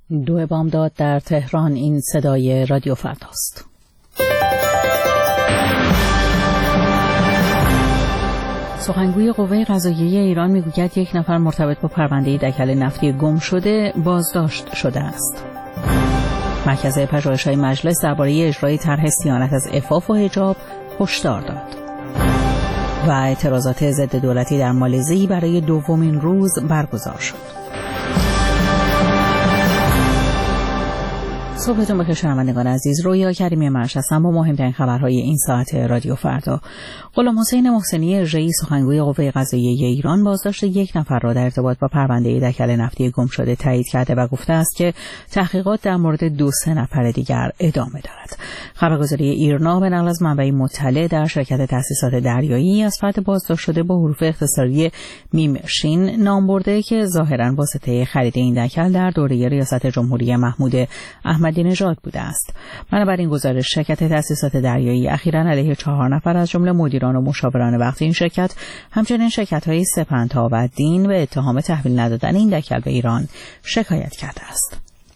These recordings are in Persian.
2 بامداد در تهران. این صدای رادیو فرداست. سخنگوی قوه قضاییه ایران میگوید 1 نفر مرتبط با پرونده دکل نفتی گم شده بازداشت شده است. مرکز پژوهش‌های مجلس درباره اجرای طرح صیانت از عفاف و حجاب هشدار داد. و اعتراضات ضد دولتی در مالزی برای 2مین روز برگزار شد. صبحتون بخیر شنوندگان عزیز. رویا کریمی مرش هستم با مهمترین خبرهای این ساعت رادیو فردا. غلام حسین محسنی رئیس سخنگوی قوه قضاییه ایران بازداشت 1 نفر را در ارتباط با پرونده دکل نفتی گم شده تایید کرده و گفته است که تحقیقات در مورد 2-3 نفر دیگر ادامه دارد. خبرگزاری ایرنا به نقل از منبعی مطلع در شرکت تأسیسات دریایی از فرد بازداشت شده با حروف اختصاری میم شین نام برده که ظاهراً واسطه خرید این دکل در دوره ریاست جمهوری محمود احمدی‌نژاد بوده است. بنابراین گزارش شرکت تأسیسات دریایی اخیراً علیه 4 نفر از جمله مدیران و مشاوران وقت این شرکت، همچنین شرکت‌های سپنتا و دین به اتهام تحویل ندادن این دکل به ایران شکایت کرده است.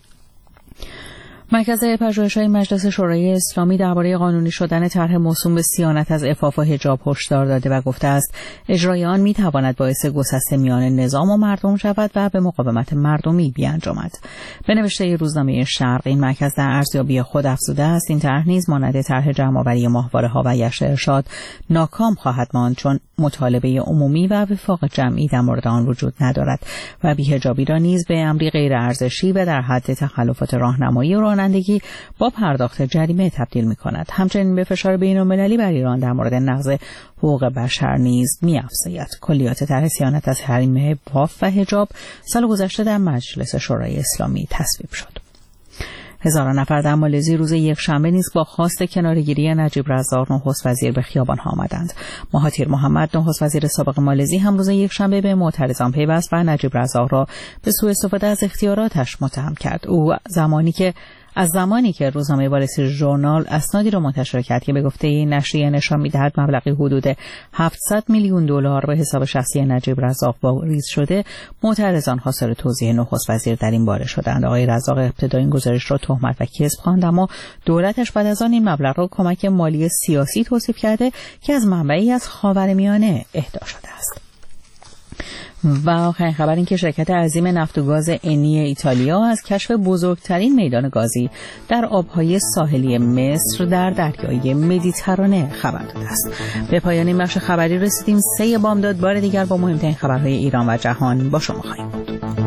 مرکز پژوهش‌های مجلس شورای اسلامی درباره قانونی شدن طرح موسوم به صیانت از عفاف و حجاب هشدار داده و گفته است اجرای آن می‌تواند باعث گسسته میان نظام و مردم شود و به مقاومت مردمی بیانجامد. به نوشته روزنامه شرق، این مرکز در ارزیابی خود افزوده است این طرح نیز مانند طرح جمع‌آوری ماهواره‌ها و گشت ارشاد ناکام خواهد ماند، چون مطالبه عمومی و وفاق جمعی در مورد آن وجود ندارد و بی‌حجابی را نیز به امری غیر ارزشی و در حد تخلفات راهنمایی و رانندگی با پرداخت جریمه تبدیل می‌کند. همچنین به فشار بین‌المللی بر ایران در مورد نقض حقوق بشر نیز می‌افزاید. کلیات طرح صیانت از حریم عفاف و حجاب سال گذشته در مجلس شورای اسلامی تصویب شد. هزاران نفر در مالزی روز یکشنبه نیز با خواست کناره‌گیری نجیب رزاق نخست وزیر به خیابان‌ها آمدند. مهاتیر محمد نخست وزیر سابق مالزی هم روز یکشنبه به معترضان پیوست و نجیب رزاق را به سوء استفاده از اختیاراتش متهم کرد. او از زمانی که روزنامه وال استریت ژورنال اسنادی را منتشر کرد که به گفته این نشریه نشان می‌دهد مبلغی حدود $700 میلیون به حساب شخصی نجیب رزاق واریز شده، معترضان خواستار توضیح نخست وزیر در این باره شدند. آقای رزاق ابتدا این گزارش را تهمت و کذب خواند، اما دولتش بعد از آن این مبلغ را کمک مالی سیاسی توصیف کرده که از منبعی از خاورمیانه اهدا شده است. و آخرین خبر این که شرکت عظیم نفت و گاز انی ایتالیا از کشف بزرگترین میدان گازی در آبهای ساحلی مصر در دریای مدیترانه خبر داده است. به پایان این بخش خبری رسیدیم. 3 بامداد بار دیگر با مهمترین خبرهای ایران و جهان با شما خواهیم بود.